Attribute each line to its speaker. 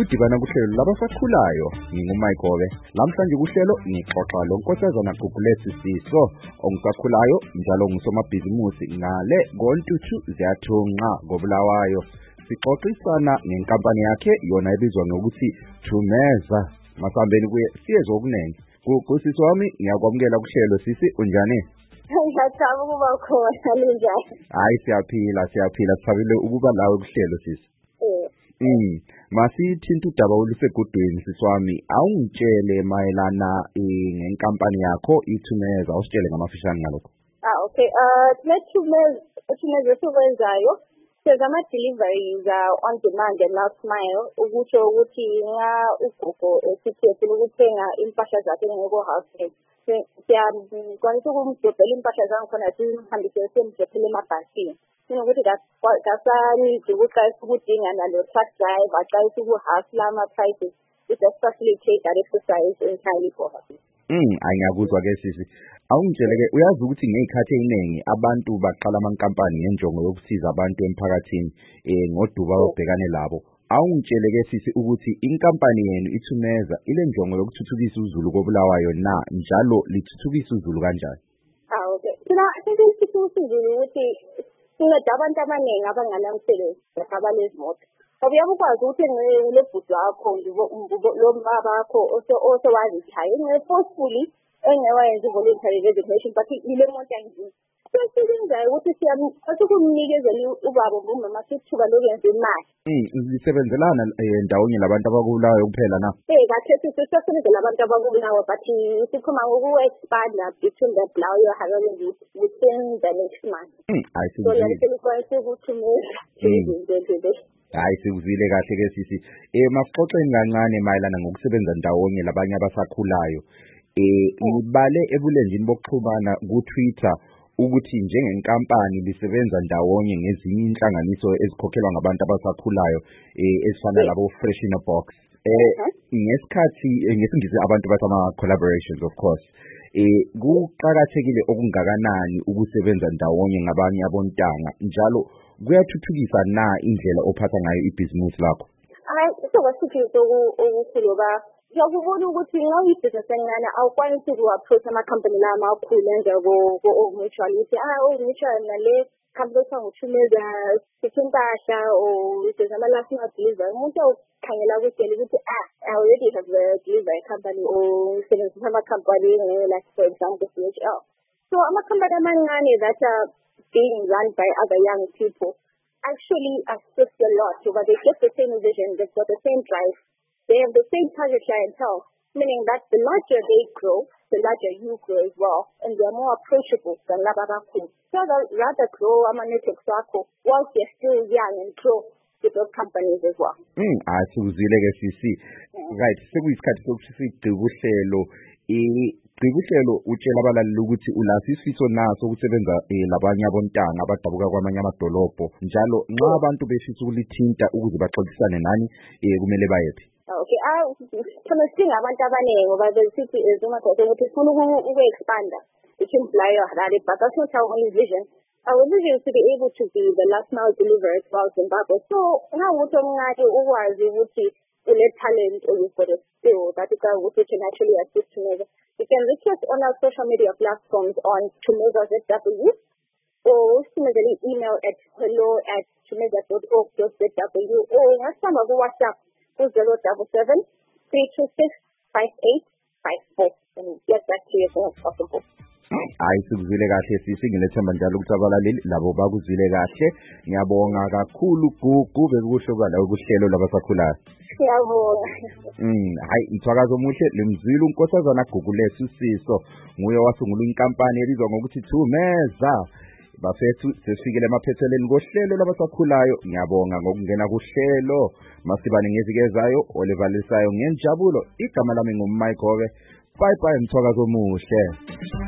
Speaker 1: ukudibana kuhlelo labasakhulayo. Ngingumaigobe. Lamhlanje kuhlelo ngixoxa lo Nkosazana Gugulethu Siso ongisakhulayo njalo ngusomabhizimusi ngale ngoNtuthu Ziyathunqa koBulawayo. Sixoxisana ngenkampani yakhe yona ebizwa ngokuthi Thumeza. Masambeni kuye siyezwe okunene. Kusisi wami ngiyakwamukela kuhlelo sisi unjani?
Speaker 2: Ngiyathola ukuba khona linjani?
Speaker 1: Hayi siyaphila sithabile ukuba lawe kuhlelo sisi. Masithinta udaba olusegudweni siswami awungitshele mayelana ngenkampani yakho iThumeza usitshele ngamafishane ngalokho.
Speaker 2: Okay. Thumeza sikwenzayo senza ama-deliveries on demand and last mile ukusho ukuthi nga ugogo esithethile ukuthenga impahla zakhe ngeko house. Siyakwanisa ukumdobhela impahla zangikhona simhambise semdobhela emabhasini. Ukuthi kasanidi ukuqalisa ukudinga nalo truck driver aqalisa ukuhasla ama-prices. It just facilitate that exercise entirely for her.
Speaker 1: Ngiyakuzwa ke sisi. Awungitshele ke uyazi ukuthi ngezikhathi eziningi abantu baqala amankampani ngenjongo yokusiza abantu emphakathini ngoduba obhekane labo. Awungitshele ke sisi ukuthi inkampani yenu iThumeza ile njongo yokuthuthukisa uZulu koBulawayo na njalo lithuthukisa uZulu kanjani?
Speaker 2: Okay. I think isithuthukisa uZulu ukuthi sinceda abantu abaningi abanganamsebenzi abalezimoto. Ngoba ukwazi ukuthi ngelebhuti wakho lo mbaba wakho osewazi ishaya forcefully engewayenza voluntary resignation but ile moto angizini. Sebenzayo ukuthi siyakumnikezela ubaba ngumama sithuba lokwenza imali.
Speaker 1: Lisebenzelana ndawonye labantu abakubulawayo kuphela na?
Speaker 2: Kahle sisebenzela abantu abakubulawayo but sikhoma ngoku-expand between the Bulawayo Harare within the next month. So lesikwazi ukuthi
Speaker 1: hayi sikuzwile kahle ke sisi. Masixoxeni kancane mayelana ngokusebenza ndawonye labanye abasakhulayo. Ngibale ebulenjini bokuxhumana ku-Twitter ukuthi njengenkampani lisebenza ndawonye ngezinye inhlanganiso ezikhokhelwa ngabantu abasakhulayo ezifana labo Fresh in a Box. Ngesikhathi ngesingisi abantu bathi ama-collaborations of course. Kuqakathekile okungakanani ukusebenza ndawonye ngabanye abontanga njalo kuyathuthukisa na indlela ophatha ngayo ibhizimusi lakho?
Speaker 2: Isokwathukisa okukhulu ngiyakubona ukuthi ngawuyibhizinisi encane awukwanisi uku-approach ama-company la amakhulu njengo-Mutual ukuthi Mutual nale company ethiwa nguThumeza siphe impahla or senza ama-last mile delivery. Umuntu awukhangela kutshela ukuthi I already have a delivery company or sebenzisa ama-company like for example DHL. So ama-company amancane that are being run by other young people actually assist a lot but they get the same vision, they've got the same drive. They have the same target clientele, meaning that the larger they grow, the larger you grow as well, and they are more approachable than Labaraku. So they'll rather grow network circle whilst they're still young and grow with those companies as well.
Speaker 1: Sikuzwile ke sisi. Right, sekuyisikhathi sokuthi sigqibuhlelo. Igqibuhlelo utshela abalaleli ukuthi ulasi isifiso naso ukusebenza labanye abontanga abadabuka kwamanye amadolobho. Njalo nxa abantu befisa ukulithinta ukuze baxoxisane nani kumele bayephi?
Speaker 2: Okay, thina sidinga abantu abaningi ngoba besithi ezomathathe ukuthi sifuna uku-expanda between Bulawayo Harare, but that's not our only vision. Our vision is to be able to be the last mile delivery throughout Zimbabwe. So, ngawuthi omncane ukwazi ukuthi une-talent or you've got a skill that you can actually assist Thumeza. You can reach us on our social media platforms on Thumeza ZW or send us an email at hello@thumeza.org.zw or ngasihamba ku-WhatsApp ku-077 326 5854 and get back to you as soon as possible.
Speaker 1: Hayi sikuzwile kahle sisi ngilethemba njalo ukuthi abalaleli labo bakuzwile kahle. Ngiyabonga kakhulu kube kuhle ukala ukuhlelo labasakhulayo.
Speaker 2: Siyabonga.
Speaker 1: Hayi mthwakazo omuhle lemzwile uNkosazana Gugulethu Siso nguye wasungula inkampani ebizwa ngokuthi Thumeza. Bafethu sesifikele emaphetheleni kohlelo labasakhulayo. Ngiyabonga ngokungena kuhlelo. Masibane ngezikezayo olevalisayo ngenjabulo. Igama lami nguMaigobe. Bye bye mthwakazo omuhle.